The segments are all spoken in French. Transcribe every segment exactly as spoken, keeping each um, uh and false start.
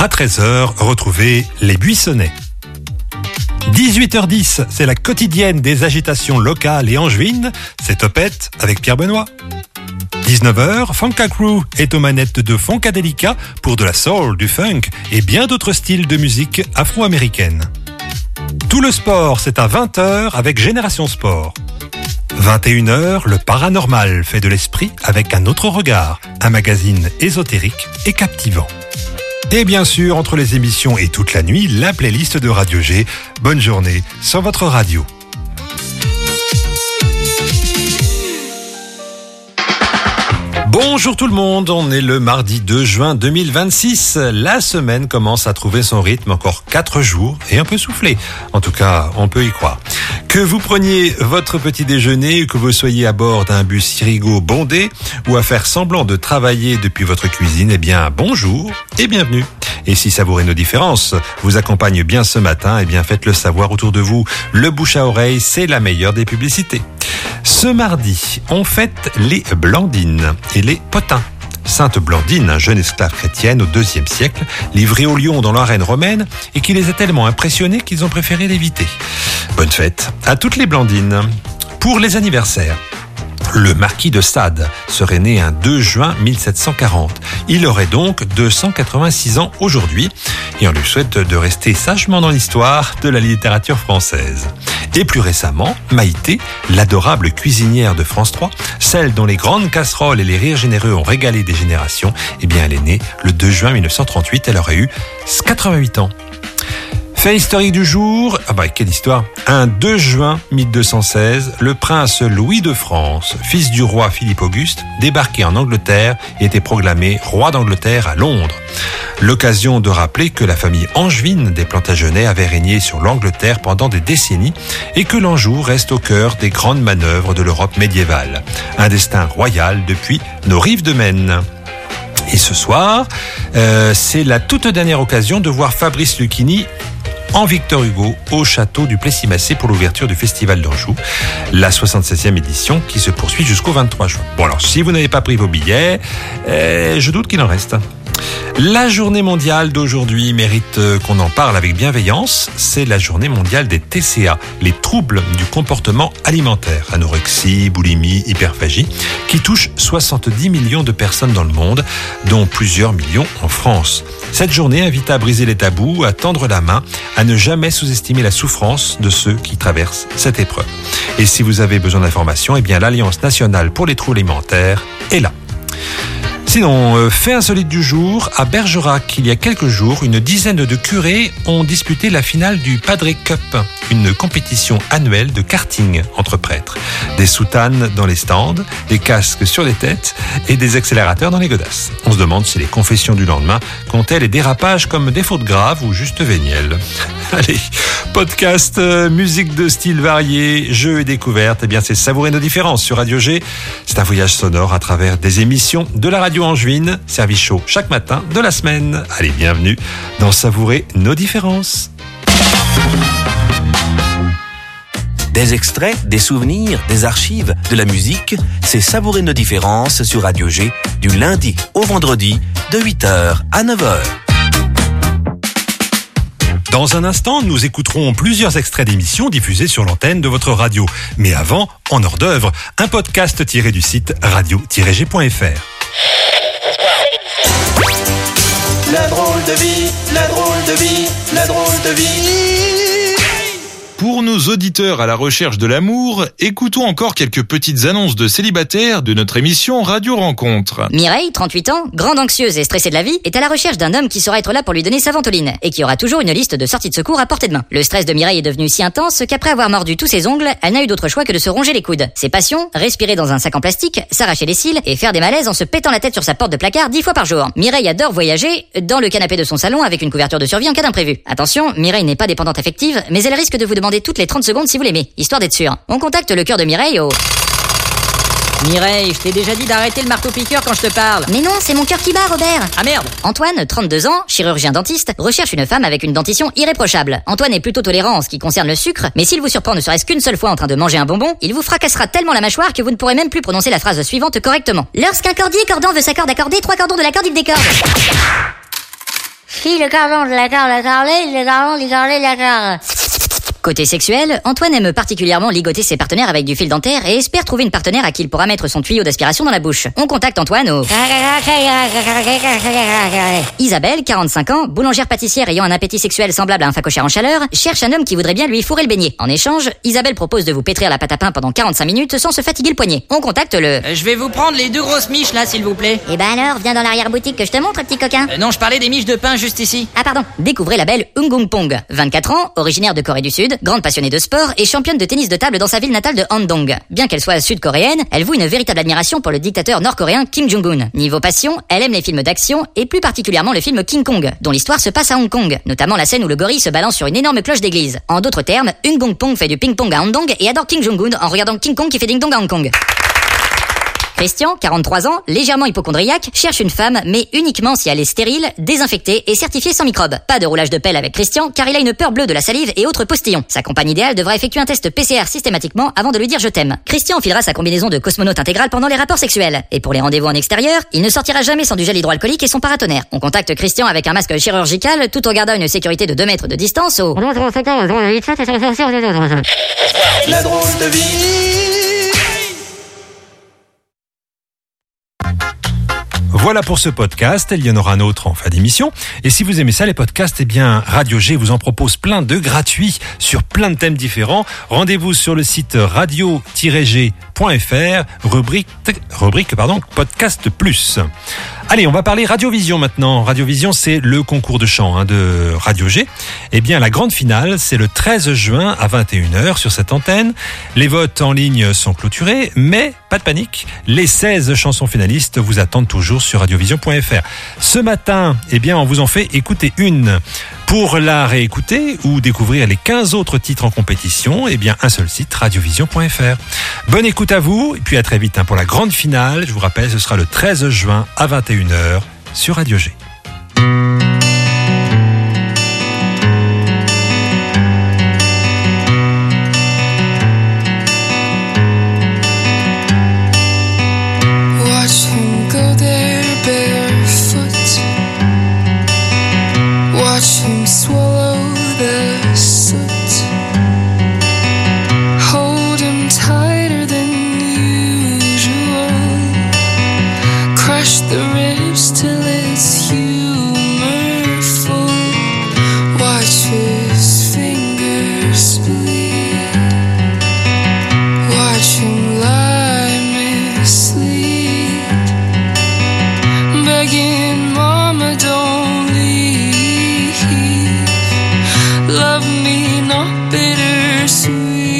À treize heures, retrouvez les Buissonnets. dix-huit heures dix, c'est la quotidienne des agitations locales et angevines. C'est Topette avec Pierre Benoît. dix-neuf heures, Funka Crew est aux manettes de Funkadelica pour de la soul, du funk et bien d'autres styles de musique afro-américaine. Tout le sport, c'est à vingt heures avec Génération Sport. vingt et une heures, le paranormal fait de l'esprit avec un autre regard, un magazine ésotérique et captivant. Et bien sûr, entre les émissions et toute la nuit, la playlist de Radio G. Bonne journée sur votre radio. Bonjour tout le monde, on est le mardi deux juin deux mille vingt-six. La semaine commence à trouver son rythme, encore quatre jours et un peu soufflé. En tout cas, on peut y croire. Que vous preniez votre petit déjeuner, que vous soyez à bord d'un bus Irigo bondé ou à faire semblant de travailler depuis votre cuisine, eh bien bonjour et bienvenue. Et si Savourer nos différences vous accompagne bien ce matin, eh bien faites-le savoir autour de vous. Le bouche à oreille, c'est la meilleure des publicités. Ce mardi, on fête les Blandines et les potins. Sainte Blandine, un jeune esclave chrétienne au deuxième siècle, livré aux lions dans l'arène romaine et qui les a tellement impressionnés qu'ils ont préféré l'éviter. Bonne fête à toutes les Blandines. Pour les anniversaires, le marquis de Sade serait né un deux juin mille sept cent quarante. Il aurait donc deux cent quatre-vingt-six ans aujourd'hui et on lui souhaite de rester sagement dans l'histoire de la littérature française. Et plus récemment, Maïté, l'adorable cuisinière de France trois, celle dont les grandes casseroles et les rires généreux ont régalé des générations, eh bien elle est née le deux juin mille neuf cent trente-huit, elle aurait eu quatre-vingt-huit ans. Fait historique du jour, ah bah quelle histoire. Un deux juin mille deux cent seize, le prince Louis de France, fils du roi Philippe Auguste, débarquait en Angleterre et était proclamé roi d'Angleterre à Londres. L'occasion de rappeler que la famille angevine des Plantagenets avait régné sur l'Angleterre pendant des décennies et que l'Anjou reste au cœur des grandes manœuvres de l'Europe médiévale. Un destin royal depuis nos rives de Maine. Et ce soir, euh, c'est la toute dernière occasion de voir Fabrice Lucchini en Victor Hugo au château du Plessis-Massé pour l'ouverture du Festival d'Anjou, la soixante-septième édition qui se poursuit jusqu'au vingt-trois juin. Bon alors, si vous n'avez pas pris vos billets, euh, je doute qu'il en reste. La journée mondiale d'aujourd'hui mérite qu'on en parle avec bienveillance. C'est la journée mondiale des T C A, les troubles du comportement alimentaire, anorexie, boulimie, hyperphagie, qui touchent soixante-dix millions de personnes dans le monde, dont plusieurs millions en France. Cette journée invite à briser les tabous, à tendre la main, à ne jamais sous-estimer la souffrance de ceux qui traversent cette épreuve. Et si vous avez besoin d'informations, eh bien l'Alliance nationale pour les troubles alimentaires est là. Sinon, fait insolite du jour, à Bergerac, il y a quelques jours, une dizaine de curés ont disputé la finale du Padre Cup, une compétition annuelle de karting entre prêtres. Des soutanes dans les stands, des casques sur les têtes et des accélérateurs dans les godasses. On se demande si les confessions du lendemain comptaient les dérapages comme des fautes graves ou juste vénielles. Allez, podcast, euh, musique de style varié, jeux et découvertes, eh bien c'est Savourer nos différences sur Radio G. C'est un voyage sonore à travers des émissions de la radio angevine, service chaud chaque matin de la semaine. Allez, bienvenue dans Savourer nos différences. Des extraits, des souvenirs, des archives, de la musique, c'est Savourer nos différences sur Radio G du lundi au vendredi de huit heures à neuf heures. Dans un instant, nous écouterons plusieurs extraits d'émissions diffusées sur l'antenne de votre radio. Mais avant, en hors d'œuvre, un podcast tiré du site radio tiret g point f r. La drôle de vie, la drôle de vie, la drôle de vie. Pour nos auditeurs à la recherche de l'amour, écoutons encore quelques petites annonces de célibataires de notre émission Radio Rencontre. Mireille, trente-huit ans, grande anxieuse et stressée de la vie, est à la recherche d'un homme qui saura être là pour lui donner sa ventoline et qui aura toujours une liste de sorties de secours à portée de main. Le stress de Mireille est devenu si intense qu'après avoir mordu tous ses ongles, elle n'a eu d'autre choix que de se ronger les coudes. Ses passions, respirer dans un sac en plastique, s'arracher les cils et faire des malaises en se pétant la tête sur sa porte de placard dix fois par jour. Mireille adore voyager dans le canapé de son salon avec une couverture de survie en cas d'imprévu. Attention, Mireille n'est pas dépendante affective, mais elle risque de vous demander toutes les trente secondes si vous l'aimez, histoire d'être sûr. On contacte le cœur de Mireille au... Mireille, je t'ai déjà dit d'arrêter le marteau-piqueur quand je te parle. Mais non, c'est mon cœur qui bat, Robert. Ah merde. Antoine, trente-deux ans, chirurgien dentiste, recherche une femme avec une dentition irréprochable. Antoine est plutôt tolérant en ce qui concerne le sucre, mais s'il vous surprend ne serait-ce qu'une seule fois en train de manger un bonbon, il vous fracassera tellement la mâchoire que vous ne pourrez même plus prononcer la phrase suivante correctement. Lorsqu'un cordier cordant veut s'accorder accorder, trois cordons de la corde il décorde. Si le cordon de la corde a carré, le cordon du cordon de la corde. Côté sexuel, Antoine aime particulièrement ligoter ses partenaires avec du fil dentaire et espère trouver une partenaire à qui il pourra mettre son tuyau d'aspiration dans la bouche. On contacte Antoine au... Isabelle, quarante-cinq ans, boulangère pâtissière ayant un appétit sexuel semblable à un phacochère en chaleur, cherche un homme qui voudrait bien lui fourrer le beignet. En échange, Isabelle propose de vous pétrir la pâte à pain pendant quarante-cinq minutes sans se fatiguer le poignet. On contacte le... Euh, je vais vous prendre les deux grosses miches là, s'il vous plaît. Eh ben alors, viens dans l'arrière-boutique que je te montre, petit coquin. Euh, non, je parlais des miches de pain juste ici. Ah pardon, découvrez la belle Ungung Pong, vingt-quatre ans, originaire de Corée du Sud, grande passionnée de sport et championne de tennis de table dans sa ville natale de Handong. Bien qu'elle soit sud-coréenne, elle voue une véritable admiration pour le dictateur nord-coréen Kim Jong-un. Niveau passion, elle aime les films d'action et plus particulièrement le film King Kong, dont l'histoire se passe à Hong Kong, notamment la scène où le gorille se balance sur une énorme cloche d'église. En d'autres termes, Ungung Pong fait du ping-pong à Handong et adore Kim Jong-un en regardant King Kong qui fait ding-dong à Hong Kong. Christian, quarante-trois ans, légèrement hypocondriaque, cherche une femme, mais uniquement si elle est stérile, désinfectée et certifiée sans microbes. Pas de roulage de pelle avec Christian, car il a une peur bleue de la salive et autres postillons. Sa compagne idéale devra effectuer un test P C R systématiquement avant de lui dire je t'aime. Christian enfilera sa combinaison de cosmonaute intégrale pendant les rapports sexuels. Et pour les rendez-vous en extérieur, il ne sortira jamais sans du gel hydroalcoolique et son paratonnerre. On contacte Christian avec un masque chirurgical, tout en gardant une sécurité de deux mètres de distance au... La drôle de vie. Voilà pour ce podcast, il y en aura un autre en fin d'émission. Et si vous aimez ça, les podcasts, eh bien, Radio G vous en propose plein de gratuits sur plein de thèmes différents. Rendez-vous sur le site radio tiret g point f r, rubrique, rubrique, pardon, podcast plus. Allez, on va parler Radiovision maintenant. Radiovision, c'est le concours de chant hein, de Radio G. Eh bien, la grande finale, c'est le treize juin à vingt et une heures sur cette antenne. Les votes en ligne sont clôturés, mais pas de panique. Les seize chansons finalistes vous attendent toujours sur radiovision point f r. Ce matin, eh bien, on vous en fait écouter une. Pour la réécouter ou découvrir les quinze autres titres en compétition, eh bien, un seul site, radiovision point f r. Bonne écoute à vous, et puis à très vite hein, pour la grande finale. Je vous rappelle, ce sera le treize juin à vingt et une heures sur Radio G. Watch him go there barefoot. Watch him swallow the soot. Hold him tighter than usual. Crush the ribs till it's humor full. Watch his fingers bleed. Watch him lie mislead. Begging mama don't leave. Love me not bittersweet.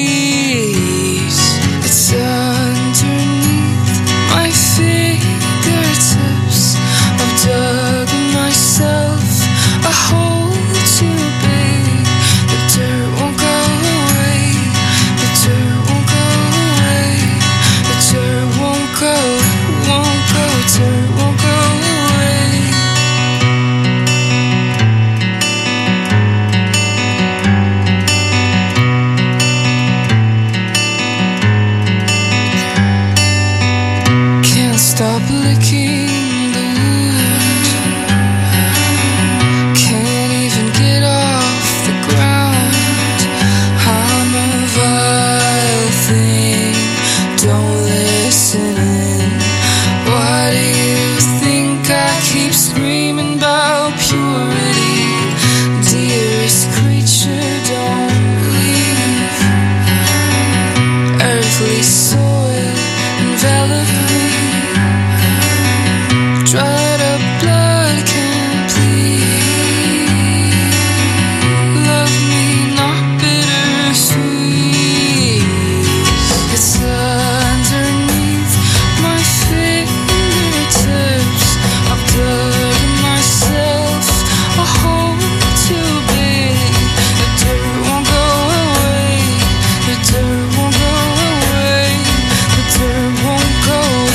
It's underneath my fingertips. I've dug myself a hole too big. The dirt won't go away. The dirt won't go away. The dirt won't go, won't go, dirt won't go away. Can't stop licking the wound. Can't even get off the ground. I'm a vile thing. Don't listen in. Why do you think I keep screaming about purity? Dearest creature, don't leave. Earthly soil envelop me. Dried up blood can't bleed. Love me not bittersweet. It's underneath my fingertips. I've dug myself a hole too big. The dirt won't go away. The dirt won't go away. The dirt won't go away.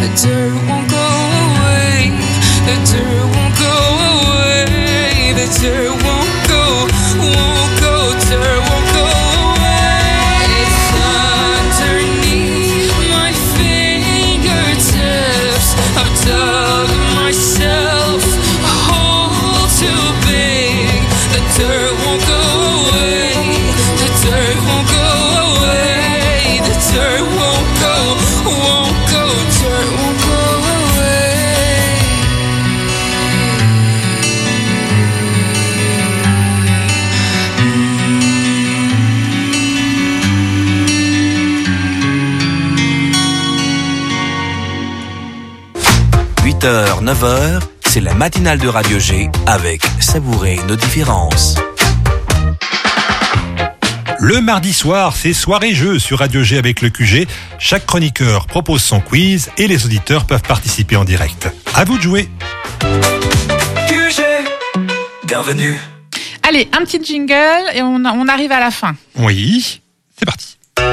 The dirt won't go away. The dirt won't go away. The dirt won't go, won't go, dirt won't go away. It's underneath my fingertips. I've dug myself a hole too big. The dirt won't go away. The dirt won't go away. The dirt won't go, won't go, dirt won't go away. huit heures, neuf heures, c'est la matinale de Radio G avec Savourer nos différences. Le mardi soir, c'est soirée jeu sur Radio G avec le Q G. Chaque chroniqueur propose son quiz et les auditeurs peuvent participer en direct. À vous de jouer. Q G, bienvenue. Allez, un petit jingle et on, on arrive à la fin. Oui, c'est parti.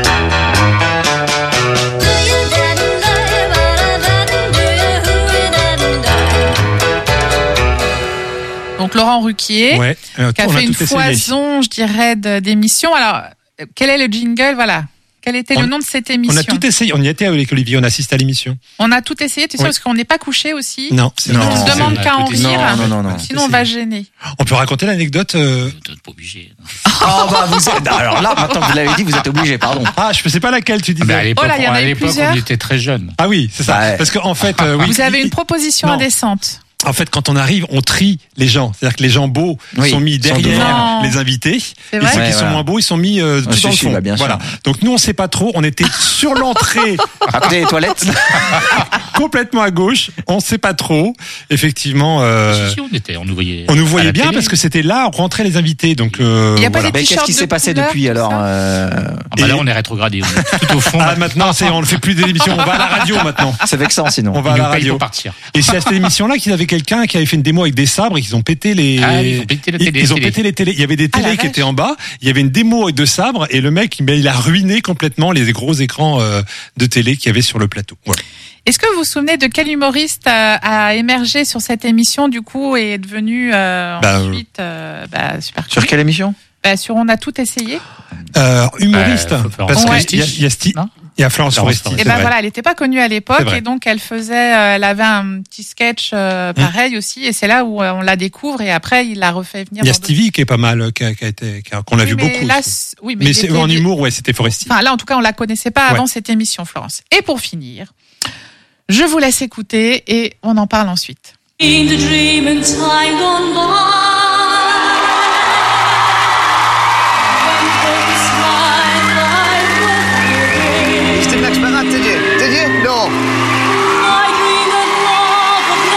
Donc Laurent Ruquier, Ouais, euh, qui a on fait a une tout essayé. foison, je dirais, de- d'émissions. Alors, euh, quel est le jingle? Voilà. Quel était On- le nom de cette émission? On a tout essayé. On y était avec Olivier, on assiste à l'émission. On a tout essayé, tu sais, Oui. parce qu'on n'est pas couché aussi. Non, c'est On non, ne c'est- demande on a qu'à en tout rire. essayé. Non, non, non. Sinon, on va gêner. On peut raconter l'anecdote. euh, Pas obligé. Oh bah vous êtes... Alors là, maintenant que vous l'avez dit, vous êtes obligé, pardon. Ah, je ne sais pas laquelle tu disais. Mais à l'époque, Oh là, il y en a à eu l'époque, plusieurs. on était très jeunes. Ah oui, c'est ça. Ouais. Parce qu'en fait, euh, oui. Vous avez une proposition Non. indécente. En fait, quand on arrive, on trie les gens. C'est-à-dire que les gens beaux Oui, sont mis sont derrière devant. les invités. C'est Et vrai ceux Ouais, qui sont voilà. moins beaux, ils sont mis euh, tout si, dans le si, fond. bah, bien sûr. Voilà. Donc nous, on sait pas trop. On était sur l'entrée, À côté des toilettes. complètement à gauche. On sait pas trop. Effectivement, euh, Si, si, on était, on nous voyait. on nous à voyait la bien télé. parce que c'était là où rentraient les invités. Donc euh, Il y a pas voilà. des Mais qu'est-ce t-shirts qui de s'est passé couleur, depuis tout alors ça euh... Ah bah là, Et- on est rétrogradé. On est tout au fond. Ah, maintenant, c'est, on ne fait plus des émissions. On va à la radio maintenant. C'est vexant sinon. On va Ils à nous la payent radio. pour partir. Et c'est à cette émission-là qu'il y avait quelqu'un qui avait fait une démo avec des sabres et qu'ils ont pété les. Ah, ils ont pété les télé- Ils ont télé. pété les télés. Il y avait des Ah, la télés qui vache. étaient en bas. Il y avait une démo avec deux sabres et le mec, ben, il a ruiné complètement les gros écrans euh, de télé qu'il y avait sur le plateau. Voilà. Est-ce que vous vous souvenez de quel humoriste euh, a émergé sur cette émission, du coup, et est devenu euh, Bah, ensuite euh, bah, super Sur connu quelle émission? Bah, sur On a tout essayé. Euh, humoriste. Euh, Florence parce Foresti. qu'il y a, il y a Sti- Non il y a Florence Florence Foresti. Foresti. Et c'est ben vrai. voilà, elle n'était pas connue à C'est l'époque vrai. et donc elle faisait, euh, elle avait un petit sketch euh, pareil aussi et c'est là où euh, on la découvre et après il la refait venir. Il y a dans d'autres- Stevie qui est pas mal, euh, qui a, qui a été, qui a- qu'on a Oui, vu mais beaucoup. là, aussi. c'est- oui, mais, mais il c'est était- en humour, ouais, c'était Foresti. Enfin là, en tout cas, on la connaissait pas Ouais. avant cette émission, Florence. Et pour finir, je vous laisse écouter et on en parle ensuite. In the dream and time gone by, when folks smile like what Ist dem nicht bereit, Teddy? Teddy? No. I dream that love would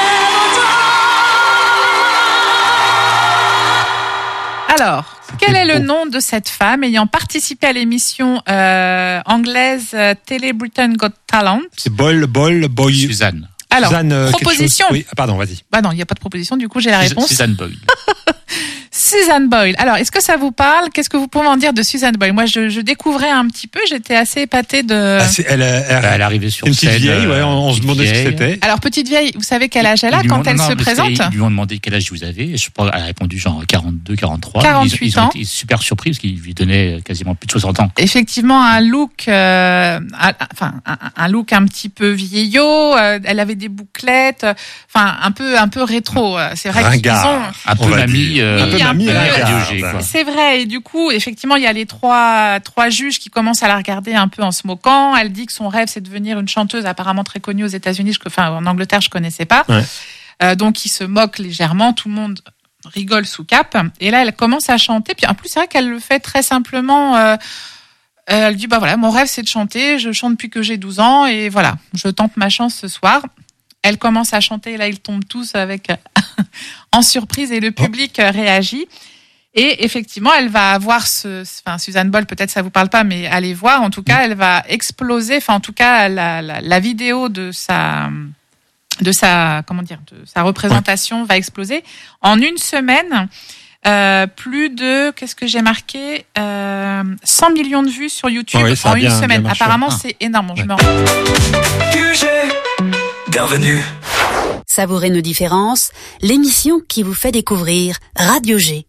never die. Alors, quel est le beau. nom de cette femme ayant participé à l'émission euh, anglaise euh, Télé Britain Got Talent? C'est Bol, Bol, Boy. Suzanne. Alors, Suzanne, euh, quelque proposition. chose. Oui, ah, pardon, vas-y. Bah non, il n'y a pas de proposition, du coup j'ai la réponse. Suzanne Boyle. Suzanne Boyle. Alors, est-ce que ça vous parle? Qu'est-ce que vous pouvez en dire de Suzanne Boyle? Moi, je, je découvrais un petit peu, j'étais assez épatée de... Ah, c'est- elle, elle, Bah, elle est arrivée sur une petite scène, vieille, ouais, euh, on, on se petite demandait ce que vieille. c'était. Alors, petite vieille, vous savez quel âge elle a Ils lui quand ont- elle non, se mais c'est- présente? Ils lui ont demandé quel âge vous avez. Et je pense qu'elle a répondu genre quarante-deux, quarante-trois. quarante-huit ils, ils ont ans. été super surpris parce qu'il lui donnait quasiment plus de soixante ans. Effectivement, un look, euh, un, enfin, un, un look un petit peu vieillot. euh, elle avait des bouclettes, euh, enfin, un peu, un peu rétro. euh, C'est vrai qu'ils Ringard. ont... Un On peu va mamie. dire. euh, Un peu Oui, un mamie, peu, mamie euh, Radio G, quoi. C'est vrai, et du coup, effectivement, il y a les trois, trois juges qui commencent à la regarder un peu en se moquant. Elle dit que son rêve, c'est de devenir une chanteuse apparemment très connue aux États-Unis, je- enfin en Angleterre, je connaissais pas. Ouais. Euh, donc, il se moque légèrement, tout le monde rigole sous cap. Et là, elle commence à chanter. Puis en plus, c'est vrai qu'elle le fait très simplement. Euh, elle dit, bah voilà, mon rêve, c'est de chanter. Je chante depuis que j'ai douze ans, et voilà, je tente ma chance ce soir. Elle commence à chanter, et là, ils tombent tous avec en surprise, et le public euh, réagit. Et effectivement, elle va avoir ce, enfin, Suzanne Boyle, peut-être ça vous parle pas, mais allez voir. En tout cas, elle va exploser. Enfin, en tout cas, la, la, la vidéo de sa, de sa, comment dire, de sa représentation va exploser en une semaine. Euh, plus de, qu'est-ce que j'ai marqué, euh, cent millions de vues sur YouTube Ah oui, ça a en une bien- bien semaine. marché. Apparemment, Ah. c'est énorme. Je Ouais. me rends- Q G, Bienvenue. Savourez nos différences, l'émission qui vous fait découvrir Radio G.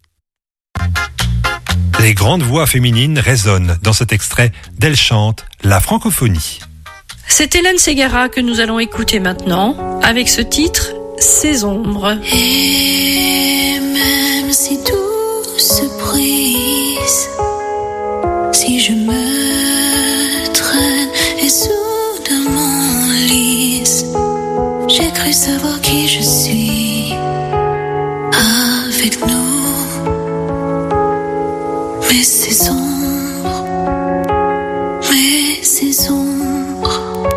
Les grandes voix féminines résonnent dans cet extrait d'Elle chante la francophonie. C'est Hélène Ségara que nous allons écouter maintenant avec ce titre Ces ombres. Et même si tout se brise, si je me traîne et soudain m'enlise, j'ai cru savoir qui je suis avec nous. Mais c'est sombre, mais c'est sombre.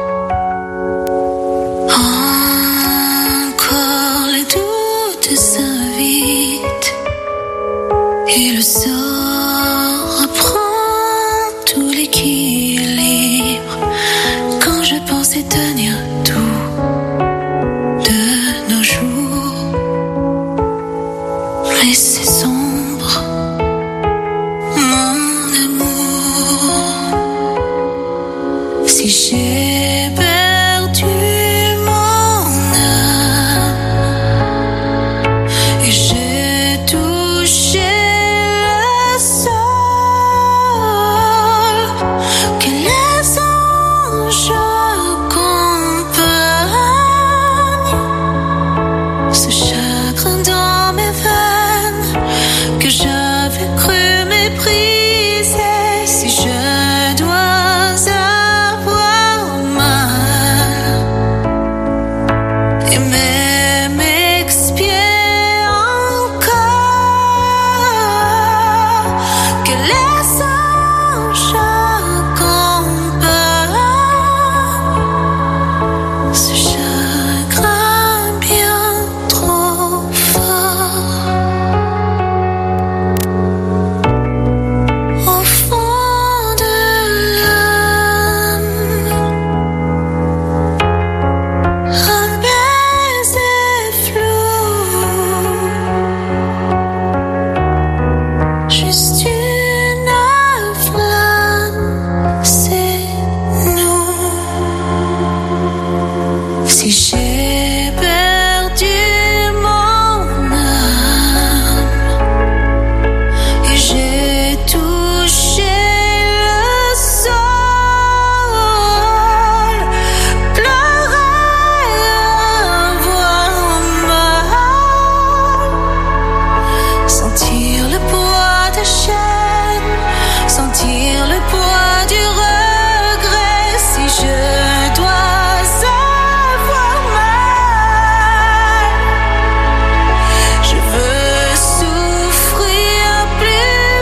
Encore les doutes s'invitent et le sort reprend tout l'équilibre. Quand je pensais tenir tout de nos jours, mais c'est sombre, mon amour. Si j'ai perdu mon âme et j'ai touché le sol, que les anges accompagnent ce chagrin dans mes veines que j'avais cru mépriser. Si je dois avoir mal et même expier encore, que les anges accompagnent ce chagrin bien trop fort. Au fond de l'âme, un baiser flou, juste une flamme, c'est nous. Si j'ai perdu mon âme et j'ai touché le sol, pleurer, avoir mal, sentir le poids des chaînes, sentir le poids du regret. Si je dois avoir mal, je veux souffrir plus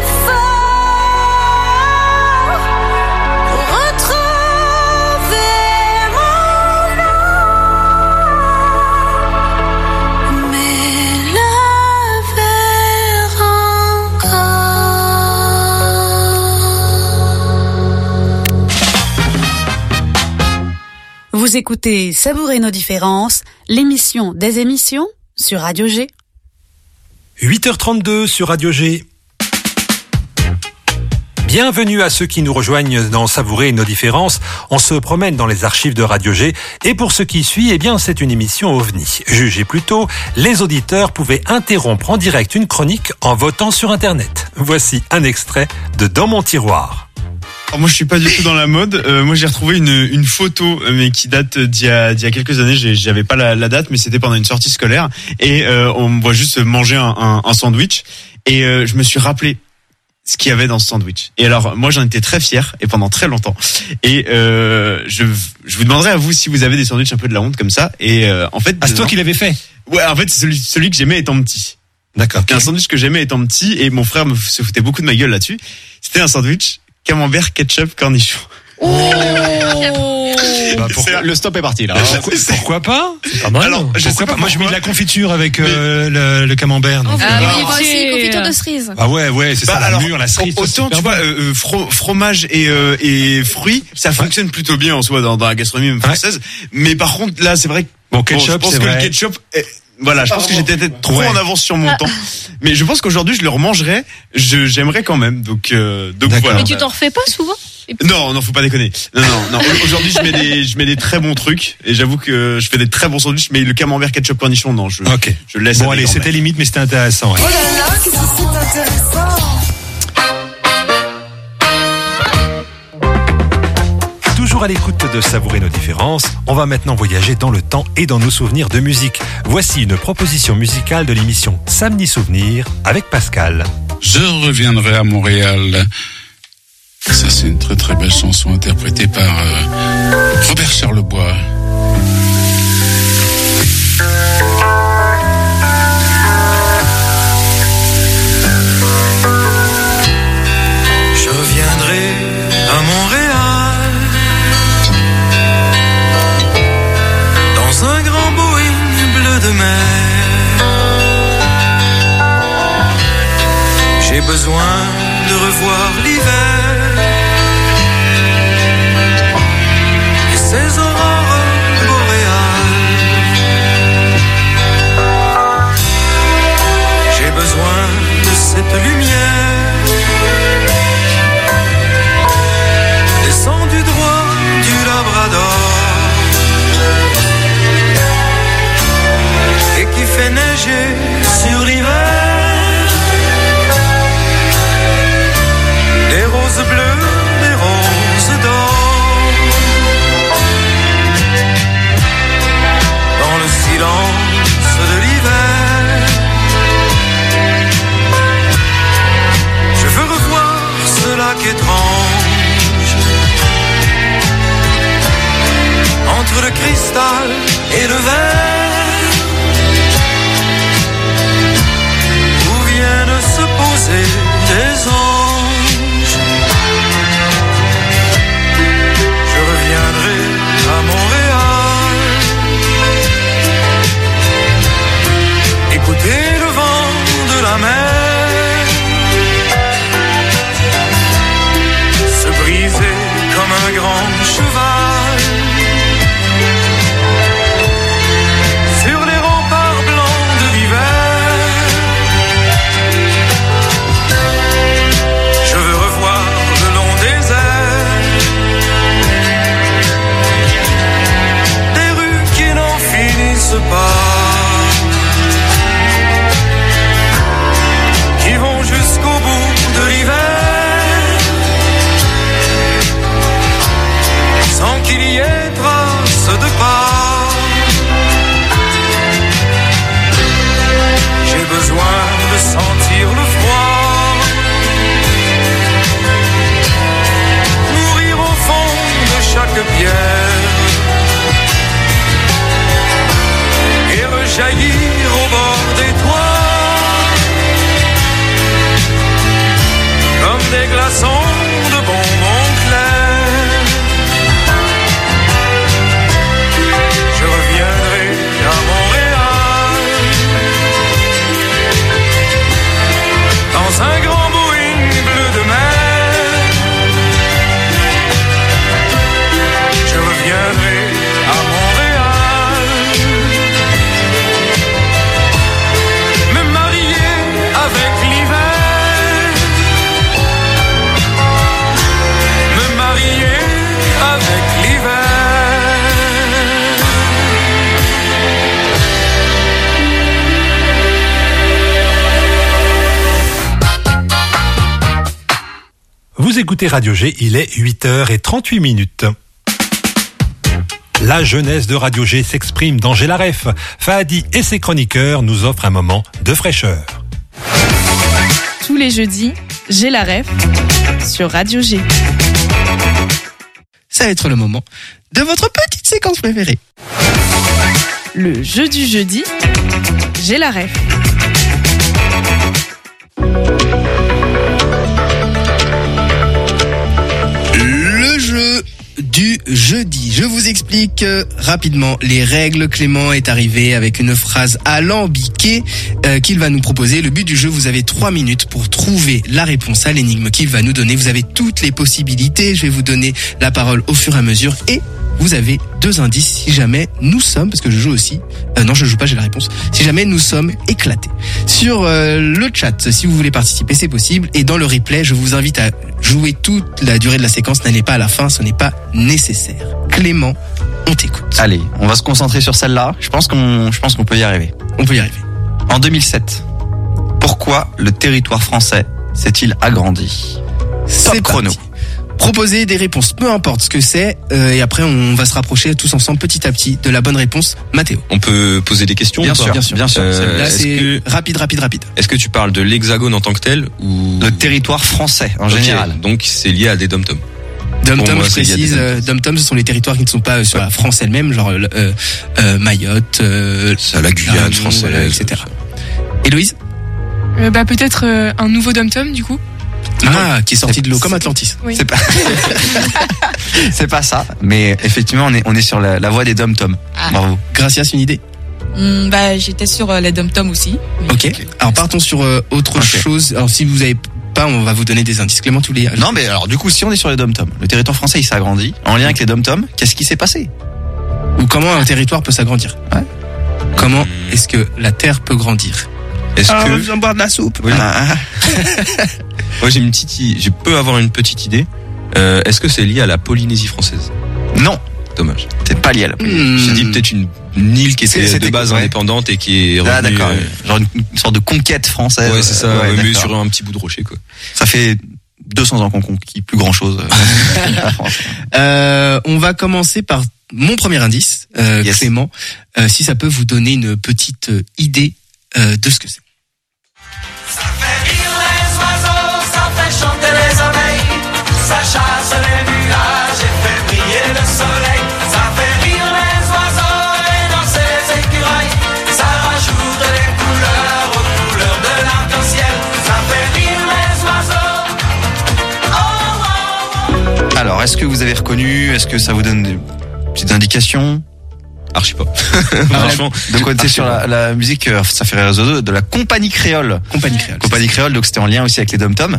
fort pour retrouver mon âme, mais la vers encore. Vous écoutez Savourez nos différences, l'émission des émissions sur Radio G. huit heures trente-deux sur Radio G. Bienvenue à ceux qui nous rejoignent dans Savourer nos différences. On se promène dans les archives de Radio G et pour ce qui suit, eh bien, c'est une émission OVNI. Jugez plutôt, les auditeurs pouvaient interrompre en direct une chronique en votant sur Internet. Voici un extrait de Dans mon tiroir. Alors moi je suis pas du tout dans la mode. Euh, moi j'ai retrouvé une, une photo mais qui date d'il y a, d'il y a quelques années. J'ai, j'avais pas la, la date, mais c'était pendant une sortie scolaire et euh, on me voit juste manger un, un, un sandwich et euh, je me suis rappelé ce qu'il y avait dans ce sandwich. Et alors moi j'en étais très fier et pendant très longtemps. Et euh, je, je vous demanderai à vous si vous avez des sandwichs un peu de la honte comme ça. Et euh, en fait, ah, c'est toi qui l'avais fait. Ouais, en fait c'est celui, celui que j'aimais étant petit. D'accord. Un sandwich que j'aimais étant petit et mon frère me se foutait beaucoup de ma gueule là-dessus. C'était un sandwich camembert, ketchup, cornichon. Oh bah pourquoi, le stop est parti là. Pourquoi, pourquoi pas? C'est pas mal. Alors, je sais pas. Moi, je mets de la confiture avec euh, le, le camembert. Donc, ah, euh, oui, moi aussi, confiture de cerise. Ah ouais, ouais, c'est bah, ça, la alors, mûre, la cerise. Autant, tu vois, euh, fro- fromage et, euh, et fruits, ça ouais. fonctionne plutôt bien en soi dans, dans la gastronomie française. Ouais. Mais par contre, là, c'est vrai que bon, ketchup, bon, je pense c'est que vrai. le ketchup est, voilà, je pense que j'étais peut-être trop ouais. en avance sur mon temps. Mais je pense qu'aujourd'hui, je le remangerai. Je, j'aimerais quand même. Donc, euh, donc D'accord. voilà. Mais tu t'en refais pas souvent? les petits. Non, non, faut pas déconner. Non, non, non. Aujourd'hui, je mets des, je mets des très bons trucs et j'avoue que je fais des très bons sandwichs, mais le camembert ketchup cornichon, non, je, Ok. je laisse. Bon, à des allez, grands-mères. c'était limite, mais c'était intéressant. Ouais. Oh là là, qu'est-ce que c'est intéressant! Toujours à l'écoute de Savourer nos différences, on va maintenant voyager dans le temps et dans nos souvenirs de musique. Voici une proposition musicale de l'émission Samedi Souvenir avec Pascal. Je reviendrai à Montréal. Ça, c'est une très très belle chanson interprétée par euh, Robert Charlebois. Je reviendrai à Montréal dans un grand Boeing bleu de mer. J'ai besoin de revoir l'hiver et ses aurores boréales. J'ai besoin de cette lumière descendue droit du Labrador et qui fait neiger sur l'hiver. Des roses bleues, des roses d'or. Dans le silence de l'hiver, je veux revoir ce lac étrange. Entre le cristal et le verre, où viennent se poser des anges. À Montréal, écoutez le vent de la mer se briser comme un grand cheval sur les remparts blancs de l'hiver. Je veux revoir le long des airs pas, qui vont jusqu'au bout de l'hiver, sans qu'il y ait trace de pas. J'ai besoin de sentir le froid, mourir au fond de chaque pierre et rejaillir au bord des toits comme des glaçons de bonbons clairs. Je reviendrai à Montréal dans un grand Boeing bleu de mer. Je reviendrai à Montréal avec l'hiver, me marier avec l'hiver. Vous écoutez Radio G, il est huit heures trente-huit minutes. La jeunesse de Radio G s'exprime dans J'ai la ref. Fahadi et ses chroniqueurs nous offrent un moment de fraîcheur. Tous les jeudis, J'ai la ref sur Radio G. Ça va être le moment de votre petite séquence préférée. Le jeu du jeudi, J'ai la ref. Le jeu du jeudi. Je vous explique euh, rapidement les règles. Clément est arrivé avec une phrase alambiquée euh, qu'il va nous proposer. Le but du jeu, vous avez trois minutes pour trouver la réponse à l'énigme qu'il va nous donner. Vous avez toutes les possibilités. Je vais vous donner la parole au fur et à mesure et vous avez deux indices si jamais nous sommes, parce que je joue aussi, euh, non je joue pas, j'ai la réponse, si jamais nous sommes éclatés. Sur euh, le chat, si vous voulez participer, c'est possible, et dans le replay, je vous invite à jouer toute la durée de la séquence, n'allez pas à la fin, ce n'est pas nécessaire. Clément, on t'écoute. Allez, on va se concentrer sur celle-là. Je pense qu'on, je pense qu'on peut y arriver. On peut y arriver. En deux mille sept, pourquoi le territoire français s'est-il agrandi? C'est Top chrono. parti. Proposez des réponses, peu importe ce que c'est, euh, et après on va se rapprocher tous ensemble petit à petit de la bonne réponse. Mathéo. On peut poser des questions Bien ou pas sûr, bien sûr, bien sûr. Euh, Là est-ce c'est que, rapide, rapide, rapide. est-ce que tu parles de l'hexagone en tant que tel ou Le territoire français en Ok, général. donc c'est lié à des dom-toms. Dom-tom, moi, je c'est- il y a des précise, euh, Dom-tom, ce sont les territoires qui ne sont pas euh, sur la France elle-même, genre euh, euh, Mayotte, euh, C'est la Guyane Réunion, française, voilà, et cetera. Héloïse? Euh, bah peut-être euh, un nouveau dom-tom du coup. Ah, qui est sorti de l'eau comme Atlantis. Oui. C'est pas, c'est pas ça, mais effectivement on est, on est sur la, la voie des dom-toms. Ah. Bravo. Gracias, une idée? Hmm, bah, j'étais sur euh, les dom-toms aussi. Ok. Alors partons sur euh, autre Ok. chose. Alors si vous avez pas, on va vous donner des indices. Clément, tous les. Non mais alors du coup si on est sur les dom-toms, le territoire français il s'est agrandi. En lien avec les dom-toms, qu'est-ce qui s'est passé? Ou comment un territoire peut s'agrandir? Ouais. Comment est-ce que la terre peut grandir? Est-ce Ah, que je viens boire de la soupe. Oui. Ah. Moi j'ai une petite, i- je peux avoir une petite idée. Euh, est-ce que c'est lié à la Polynésie française? Non, Dommage. c'est pas lié à la Hmm. Je dis peut-être une, une île qui C'est- était de c'était- base ouais. indépendante et qui est revenue. Ah d'accord. euh, Genre une, une sorte de conquête française. Ouais, c'est ça. Ouais, ouais, mais d'accord. sur un petit bout de rocher, quoi. Ça fait deux cents ans qu'on conquit plus grand chose. Euh, on va commencer par mon premier indice, euh, Yes. Clément. Euh, si ça peut vous donner une petite euh, idée euh, de ce que c'est. Ça fait rire les oiseaux, ça fait chanter les abeilles, ça chasse les nuages et fait briller le soleil. Ça fait rire les oiseaux et danser les écureuils, ça rajoute des couleurs aux couleurs de l'arc-en-ciel. Ça fait rire les oiseaux. Oh, oh, oh. Alors est-ce que vous avez reconnu? Est-ce que ça vous donne des petites indications? Archi pas. Franchement, de quoi c'est sur la, la musique, euh, ça fait rire les oiseaux, de la compagnie créole. Compagnie créole. Compagnie créole, donc c'était en lien aussi avec les dom-toms.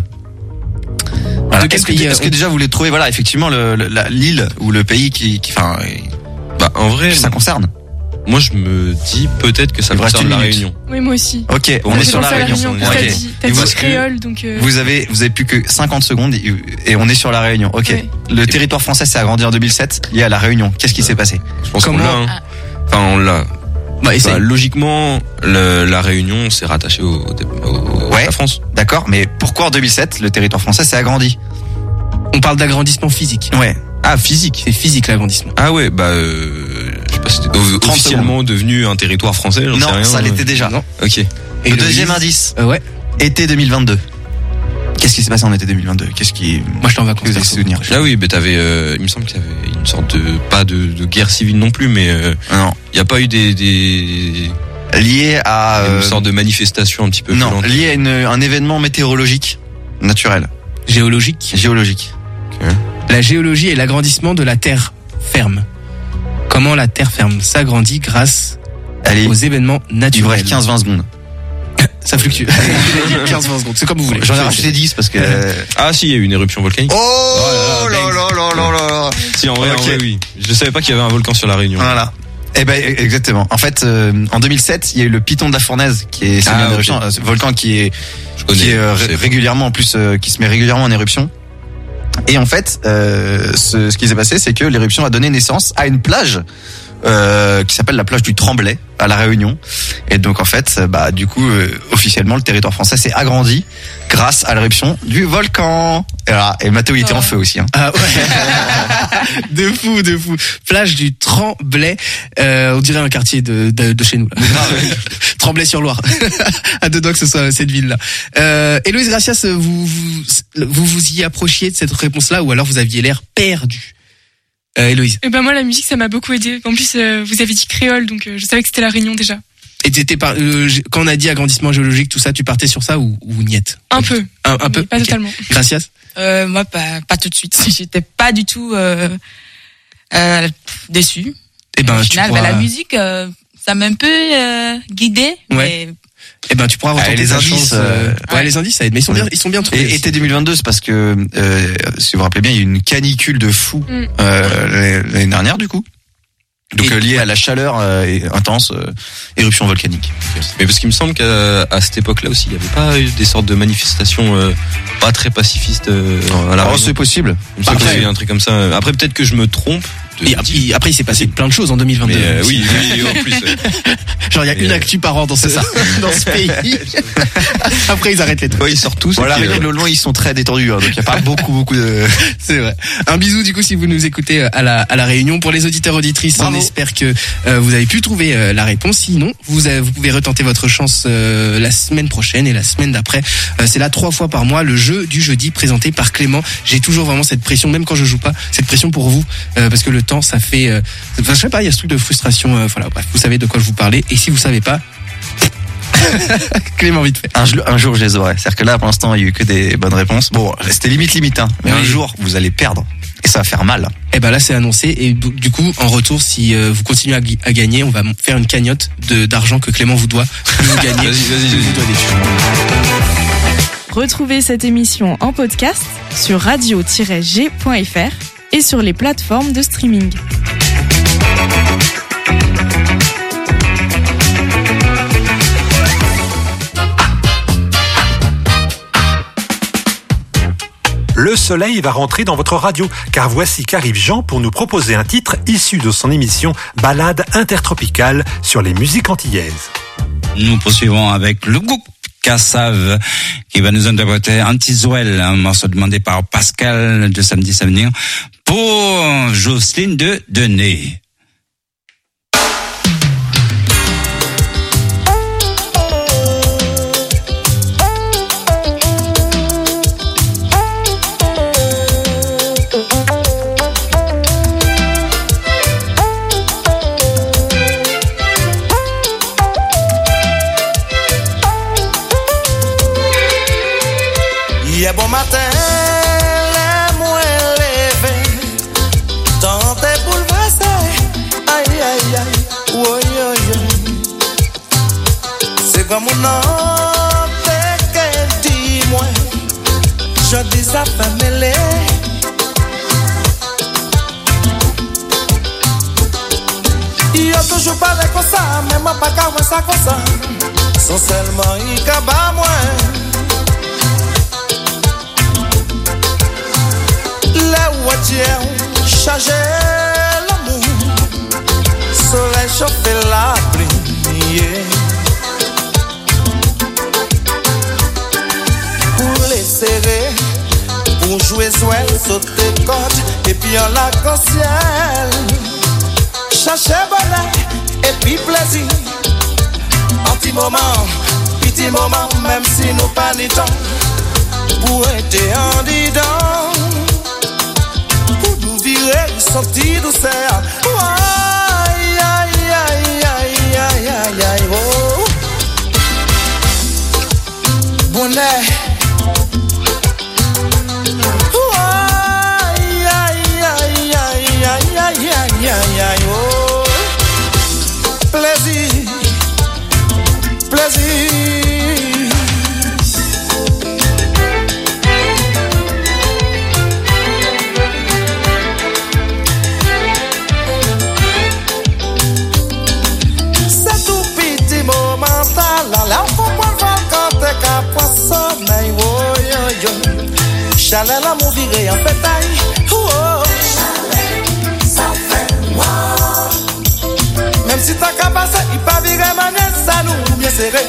Voilà. De quel Est-ce que, pays, est-ce que euh, déjà vous voulez trouver, voilà, effectivement, le, le- la- l'île ou le pays qui, qui, enfin, Bah, en vrai, ça concerne? moi je me dis peut-être que ça Il vous reste concerne une la minute. Réunion. Oui, moi aussi. Ok, on Ouais, est J'ai sur la pensé à Réunion. T'as Ok. dit, t'as Et dit vous- créole, donc. euh, Vous avez, vous avez plus que cinquante secondes et, et on est sur la Réunion. Ok. Ouais. Le territoire français s'est agrandi en deux mille sept lié à la Réunion. Qu'est-ce qui s'est passé? Je pense qu'on Comment- l'a. hein. Enfin, on l'a. Bah, essaye. Bah, logiquement, le- la Réunion s'est rattachée au, au- au- Ouais. à la France. D'accord, mais pourquoi en deux mille sept le territoire français s'est agrandi? On parle d'agrandissement physique. Ouais. Ah, physique. C'est physique l'agrandissement. Ah ouais, bah, euh, je sais pas si c'était o- trente officiellement devenu un territoire français, j'en sais Non, rien. ça l'était déjà. Non. Ok. Et Le Héloïse deuxième indice, Euh, ouais. été deux mille vingt-deux. Qu'est-ce qui s'est passé en été deux mille vingt-deux? Qu'est-ce qui, Moi je t'en vacances. que vous avez perso. souvenir? Ah oui, mais t'avais, euh, il me semble qu'il y avait une sorte de, pas de, de guerre civile non plus, mais euh, Non. il n'y a pas eu des, des Lié à, euh, une sorte de manifestation un petit peu non, violente. lié à une- un événement météorologique naturel, Géologique. géologique. La géologie est l'agrandissement de la terre ferme. Comment la terre ferme s'agrandit grâce Allez, aux événements il vous naturels. reste quinze vingt secondes. Ça fluctue. quinze vingt secondes. C'est comme vous voulez. J'en ai rajouté dix parce que. Ah si, il y a eu une éruption volcanique. Oh là là là là là là. Si, en vrai, en Ok. vrai, oui. Je savais pas qu'il y avait un volcan sur la Réunion. Voilà. Eh ben exactement. En fait, euh, en deux mille sept, il y a eu le Piton de la Fournaise qui est c'est Ah, une ok. éruption, euh, ce volcan qui est Je connais. qui est euh, je ré- sais pas. régulièrement en plus euh, qui se met régulièrement en éruption. Et en fait, euh, ce, ce qui s'est passé, c'est que l'éruption a donné naissance à une plage euh, qui s'appelle la plage du Tremblay à la Réunion. Et donc en fait, bah du coup, euh, officiellement, le territoire français s'est agrandi grâce à l'éruption du volcan. Et, voilà. Et Mathéo il était en feu aussi. Hein. Ah ouais. De fou, de fou. Plage du Tremblay. Euh, on dirait un quartier de, de, de chez nous, là. Tremblay-sur-Loire. À deux doigts que ce soit cette ville-là. Euh, Héloïse Gracias, vous, vous, vous vous y approchiez de cette réponse-là ou alors vous aviez l'air perdu? Euh, Héloïse. Et ben moi, la musique, ça m'a beaucoup aidé. En plus, euh, vous avez dit créole, donc euh, je savais que c'était la Réunion déjà. Et t'étais par, euh, j- quand on a dit agrandissement géologique, tout ça, tu partais sur ça ou, ou niette? Un peu. Un, un peu? Mais pas Ok. totalement. Gracias. Euh, moi, pas, pas tout de suite. J'étais pas du tout euh, euh, déçue. Eh ben, Au tu final, pourras- bah, la musique, euh, ça m'a un peu euh, guidée, Ouais. mais Eh ben, tu pourras retenter Ah, les ta indices, chance, euh, ouais, ouais. les indices, ça aide. Mais ils sont bien, ils sont bien trouvés. Et aussi. été deux mille vingt-deux, c'est parce que, euh, si vous vous rappelez bien, il y a eu une canicule de fou Mm. euh, l'année dernière, du coup. Donc euh, lié à la chaleur euh, et- intense, euh, éruption volcanique. Mais parce qu'il me semble qu'à à cette époque-là aussi, il n'y avait pas eu des sortes de manifestations euh, pas très pacifistes euh, à la Oh, Réunion. c'est possible. Il me semble Après- qu'il y a eu un truc comme ça. Après, peut-être que je me trompe. de- Et après, après, il s'est passé plein de choses en deux mille vingt-deux. Mais euh, oui, oui, en plus. euh, Genre, il y a Mais, une euh, actu par an dans ce, dans ce pays. Après, ils arrêtent les trucs. ouais, ils sortent tous. Bon, et la puis, Réunion, euh, globalement, ils sont très détendus, hein, donc il n'y a pas beaucoup, beaucoup de... C'est vrai. Un bisou du coup si vous nous écoutez à la à la Réunion. Pour les auditeurs auditrices, Bravo. on espère que euh, vous avez pu trouver euh, la réponse. Sinon, vous avez- vous pouvez retenter votre chance euh, la semaine prochaine et la semaine d'après. Euh, c'est là trois fois par mois le jeu du jeudi présenté par Clément. J'ai toujours vraiment cette pression, même quand je joue pas, cette pression pour vous euh, parce que le temps ça fait. Euh, enfin, je sais pas, il y a ce truc de frustration. Euh, voilà, bref, vous savez de quoi je vous parlais. Et si vous savez pas. Clément, vite fait. Un, jour- un jour, je les aurai. C'est-à-dire que là, pour l'instant, il y a eu que des bonnes réponses. Bon, c'était limite, limite, hein. Mais Oui. un jour, vous allez perdre. Et ça va faire mal. Eh ben là c'est annoncé et du du coup en retour si euh, vous continuez à, gui- à gagner on va m- faire une cagnotte de d'argent que Clément vous doit. Plus vous gagnez, Vas-y, vas-y, plus vas-y. vous doit des thunes. Retrouvez cette émission en podcast sur radio tiret g point f r et sur les plateformes de streaming. Le soleil va rentrer dans votre radio, car voici qu'arrive Jean pour nous proposer un titre issu de son émission Balade intertropicale sur les musiques antillaises. Nous poursuivons avec le groupe Kassav qui va nous interpréter Antizouel, un morceau demandé par Pascal de Samedi Savenir pour Jocelyne de Denay. Hier bon matin, les moins levés, tente pour le brasser, aïe aïe aïe, oui oui oui. C'est comme mon nom, t'es qu'un dis-moi, je dis ça fait mêler. Il a toujours parlé comme ça, mais m'a pas qu'à voir ça comme ça, sans seulement y cabat moi. Les voitures chargées l'amour, soleil chauffé la pluie. Pour les serrer, pour jouer soel, sauter côte, et puis en la ciel. Chercher bonheur, et puis plaisir. Un petit moment, petit moment, même si nous pas ni temps, pour être en dedans. Sorti douceur, aïe aïe aïe aïe aïe aïe aïe oh. Bonnet, aïe aïe aïe aïe aïe aïe aïe aïe aïe oh. Plaisir, plaisir. Chalet l'amour viré en pétaille. Oh, oh. Chalet, ça fait moi. Même si t'as qu'à passer, il pas viré manette, ça nous bien serré.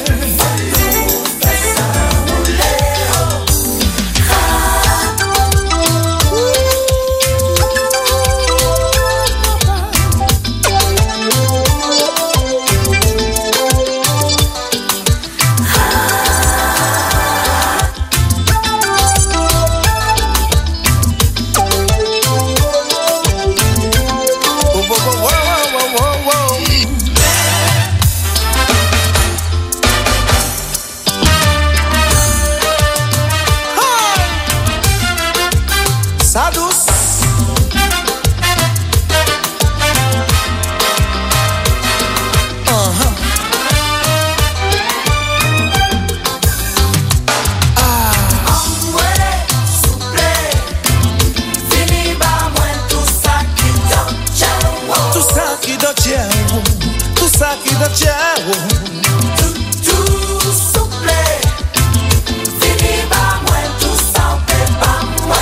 le cielo. Tout souple, fini par moi, tout ça fait pas moi.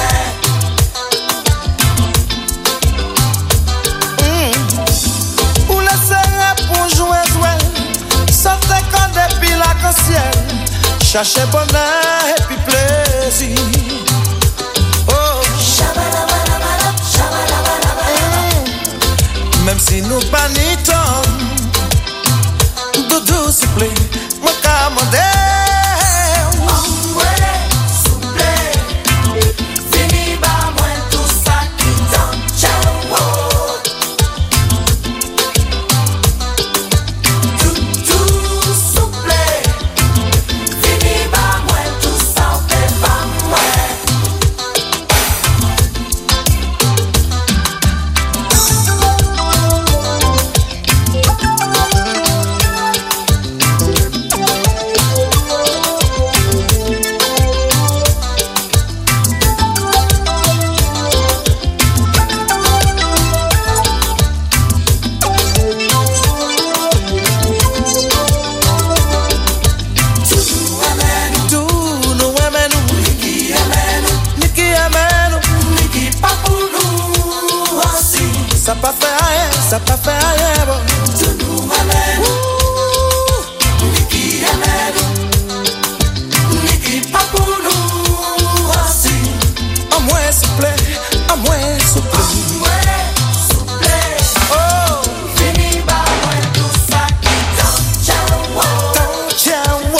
Ou laisser pour jouer, jouer, sortez quand depuis l'arc-en-ciel, cherchez bonheur et puis plaisir. Même si nous panitons, doudou s'il plaît, moi commandé. Fini par moi tout ça qui t'en ciao. Doudou souple, fini par moi tout ça fait pas moi. Ça pas fait rien, ça pas fait rien bon. Tout nous amène. Niki amène. Niki pas pour nous aussi. À moi s'il plaît, à moi s'il plaît. À moi s'il plaît. Oh, fini par moi tout ça qui t'en ciao. T'en ciao.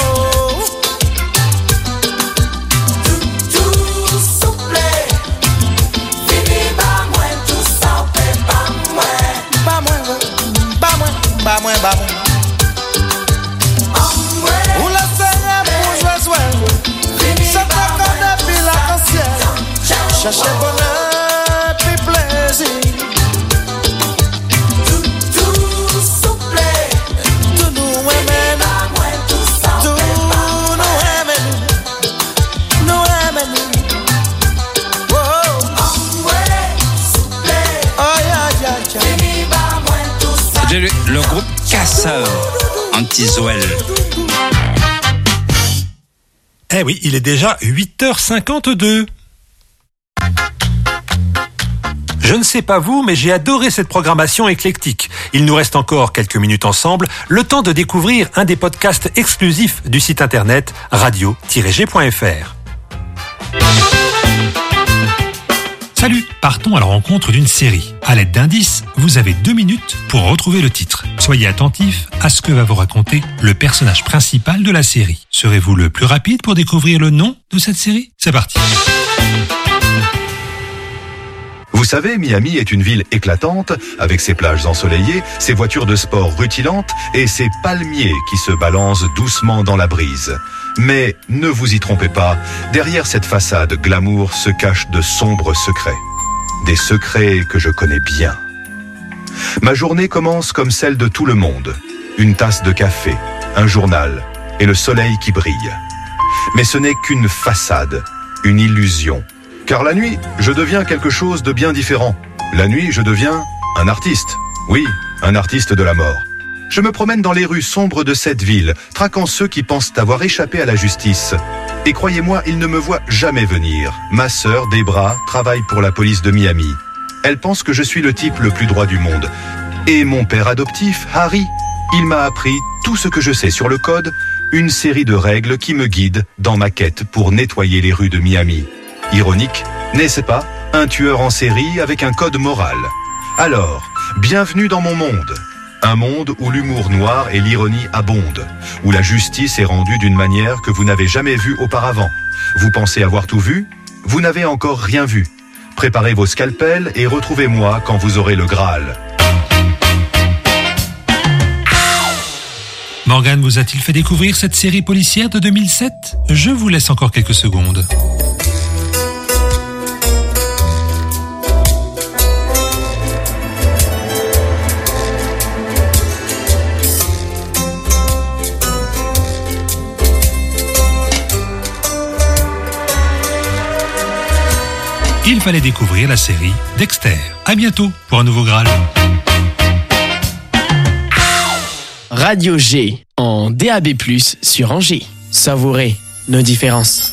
Tout tout s'il plaît. Fini par moi tout ça fait pas moi. Pas moi, pas moi, pas moi, pas moi. Ou la serre pour jouer, jouer. Ça fait qu'on depuis l'arc-en-ciel. Cherchez bonheur puis plaisir. Tout, tout souple. Tout nous aime. Tout nous aime. Nous aime. Oh, oh, ya, ya, ya. C'est le, le groupe Casseur, Antizoel. Eh oui, il est déjà huit heures cinquante-deux. Je ne sais pas vous, mais j'ai adoré cette programmation éclectique. Il nous reste encore quelques minutes ensemble, le temps de découvrir un des podcasts exclusifs du site internet radio tiret g point f r. Salut, partons à la rencontre d'une série. À l'aide d'indices, vous avez deux minutes pour retrouver le titre. Soyez attentifs à ce que va vous raconter le personnage principal de la série. Serez-vous le plus rapide pour découvrir le nom de cette série ? C'est parti. Vous savez, Miami est une ville éclatante, avec ses plages ensoleillées, ses voitures de sport rutilantes et ses palmiers qui se balancent doucement dans la brise. Mais ne vous y trompez pas, derrière cette façade glamour se cachent de sombres secrets. Des secrets que je connais bien. Ma journée commence comme celle de tout le monde. Une tasse de café, un journal et le soleil qui brille. Mais ce n'est qu'une façade, une illusion. Car la nuit, je deviens quelque chose de bien différent. La nuit, je deviens un artiste. Oui, un artiste de la mort. Je me promène dans les rues sombres de cette ville, traquant ceux qui pensent avoir échappé à la justice. Et croyez-moi, ils ne me voient jamais venir. Ma sœur, Debra, travaille pour la police de Miami. Elle pense que je suis le type le plus droit du monde. Et mon père adoptif, Harry, il m'a appris tout ce que je sais sur le code, une série de règles qui me guident dans ma quête pour nettoyer les rues de Miami. Ironique, n'est-ce pas? Un tueur en série avec un code moral. Alors, bienvenue dans mon monde. Un monde où l'humour noir et l'ironie abondent, où la justice est rendue d'une manière que vous n'avez jamais vue auparavant. Vous pensez avoir tout vu? Vous n'avez encore rien vu. Préparez vos scalpels et retrouvez-moi quand vous aurez le Graal. Morgane vous a-t-il fait découvrir cette série policière de deux mille sept ? Je vous laisse encore quelques secondes. Il fallait découvrir la série Dexter. À bientôt pour un nouveau Graal. Radio G en D A B plus, sur Angers. Savourez nos différences.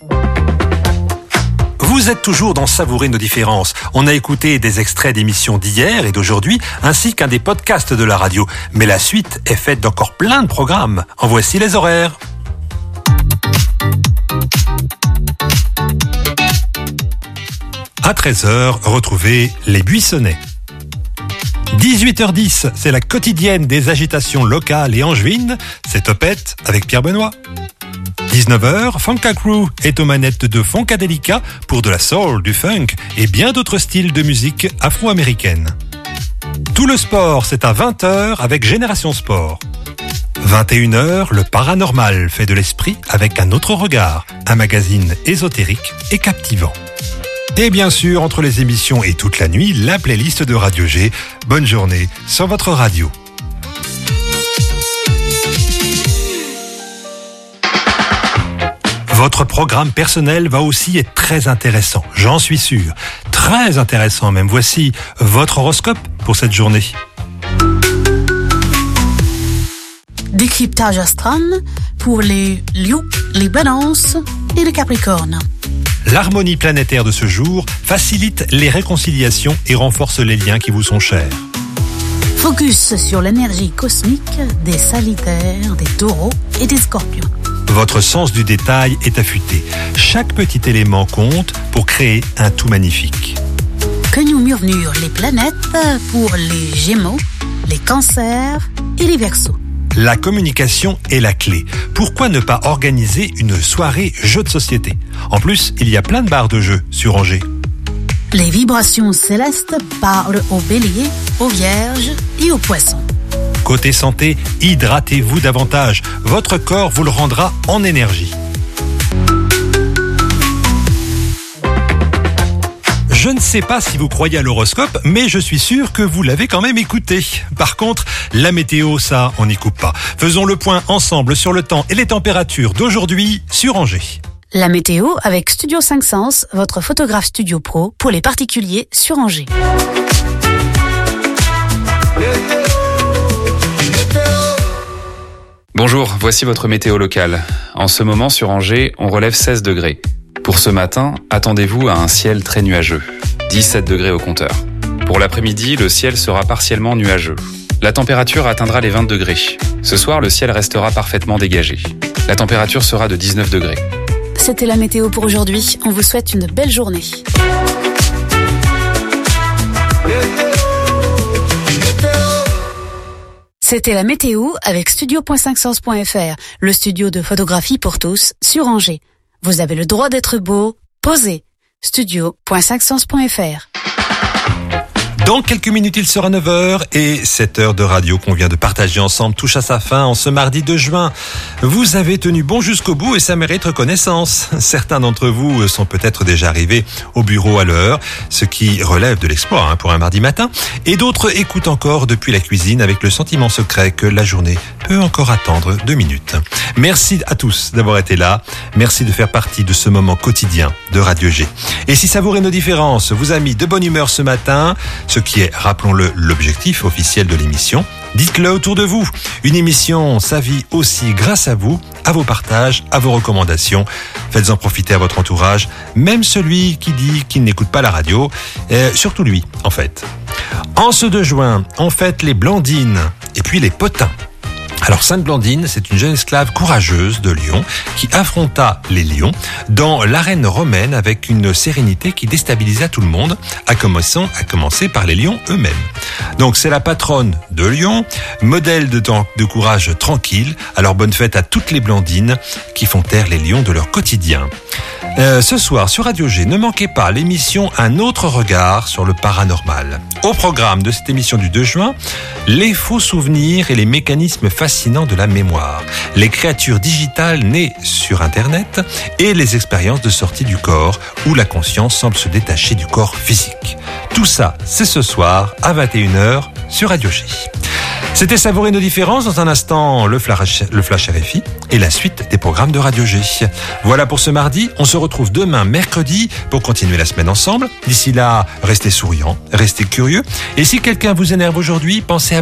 Vous êtes toujours dans Savourer nos différences. On a écouté des extraits d'émissions d'hier et d'aujourd'hui, ainsi qu'un des podcasts de la radio. Mais la suite est faite d'encore plein de programmes. En voici les horaires. À treize heures, retrouvez les Buissonnets. dix-huit heures dix, c'est la quotidienne des agitations locales et angevines. C'est Topette avec Pierre Benoît. dix-neuf heures, Funka Crew est aux manettes de Funkadelica pour de la soul, du funk et bien d'autres styles de musique afro-américaine. Tout le sport, c'est à vingt heures avec Génération Sport. vingt et une heures, le paranormal fait de l'esprit avec un autre regard, un magazine ésotérique et captivant. Et bien sûr, entre les émissions et toute la nuit, la playlist de Radio G. Bonne journée sur votre radio. Votre programme personnel va aussi être très intéressant, j'en suis sûr. Très intéressant même. Voici votre horoscope pour cette journée. Décryptage astral pour les lions, les balances et les capricornes. L'harmonie planétaire de ce jour facilite les réconciliations et renforce les liens qui vous sont chers. Focus sur l'énergie cosmique des sagittaires, des taureaux et des scorpions. Votre sens du détail est affûté. Chaque petit élément compte pour créer un tout magnifique. Que nous murmurent les planètes pour les Gémeaux, les Cancers et les Verseaux. La communication est la clé. Pourquoi ne pas organiser une soirée jeu de société? En plus, il y a plein de bars de jeux sur Angers. Les vibrations célestes parlent aux béliers, aux vierges et aux poissons. Côté santé, hydratez-vous davantage. Votre corps vous le rendra en énergie. Je ne sais pas si vous croyez à l'horoscope, mais je suis sûr que vous l'avez quand même écouté. Par contre, la météo, ça, on n'y coupe pas. Faisons le point ensemble sur le temps et les températures d'aujourd'hui sur Angers. La météo avec Studio cinq Sens, votre photographe studio pro pour les particuliers sur Angers. Bonjour, voici votre météo locale. En ce moment sur Angers, on relève seize degrés. Pour ce matin, attendez-vous à un ciel très nuageux, dix-sept degrés au compteur. Pour l'après-midi, le ciel sera partiellement nuageux. La température atteindra les vingt degrés. Ce soir, le ciel restera parfaitement dégagé. La température sera de dix-neuf degrés. C'était la météo pour aujourd'hui. On vous souhaite une belle journée. C'était la météo avec studio point cinq sens point f r, le studio de photographie pour tous sur Angers. Vous avez le droit d'être beau, posez. studio point cinq sens point f r. Dans quelques minutes, il sera neuf heures et cette heure de radio qu'on vient de partager ensemble touche à sa fin en ce mardi deux juin. Vous avez tenu bon jusqu'au bout et ça mérite reconnaissance. Certains d'entre vous sont peut-être déjà arrivés au bureau à l'heure, ce qui relève de l'exploit hein, pour un mardi matin. Et d'autres écoutent encore depuis la cuisine avec le sentiment secret que la journée peut encore attendre deux minutes. Merci à tous d'avoir été là. Merci de faire partie de ce moment quotidien de Radio G. Et si Savourer nos différences vous a mis de bonne humeur ce matin, ce qui est, rappelons-le, l'objectif officiel de l'émission, dites-le autour de vous. Une émission sa vie aussi grâce à vous, à vos partages, à vos recommandations. Faites-en profiter à votre entourage, même celui qui dit qu'il n'écoute pas la radio, euh, surtout lui, en fait. En ce deux juin, on fête les Blandines et puis les Potins. Alors Sainte Blandine, c'est une jeune esclave courageuse de Lyon qui affronta les lions dans l'arène romaine avec une sérénité qui déstabilisa tout le monde, à commencer, à commencer par les lions eux-mêmes. Donc c'est la patronne de Lyon, modèle de, de courage tranquille. Alors bonne fête à toutes les Blandines qui font taire les lions de leur quotidien. Euh, ce soir sur Radio G, ne manquez pas l'émission Un autre regard sur le paranormal. Au programme de cette émission du deux juin, les faux souvenirs et les mécanismes fascinants de la mémoire, les créatures digitales nées sur Internet et les expériences de sortie du corps où la conscience semble se détacher du corps physique. Tout ça, c'est ce soir à vingt et une heures sur Radio G. C'était Savourer nos différences. Dans un instant, le flash, le flash R F I et la suite des programmes de Radio G. Voilà pour ce mardi. On se retrouve demain, mercredi, pour continuer la semaine ensemble. D'ici là, restez souriants, restez curieux. Et si quelqu'un vous énerve aujourd'hui, pensez à